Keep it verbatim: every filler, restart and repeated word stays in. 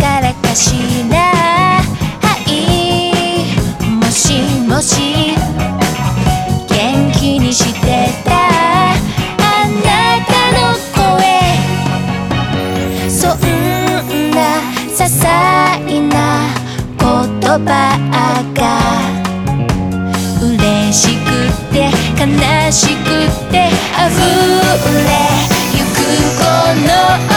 誰かしら。はいもしもし元気にしてたあなたの声、そんな些細な言葉が嬉しくて悲しくて溢れゆくこの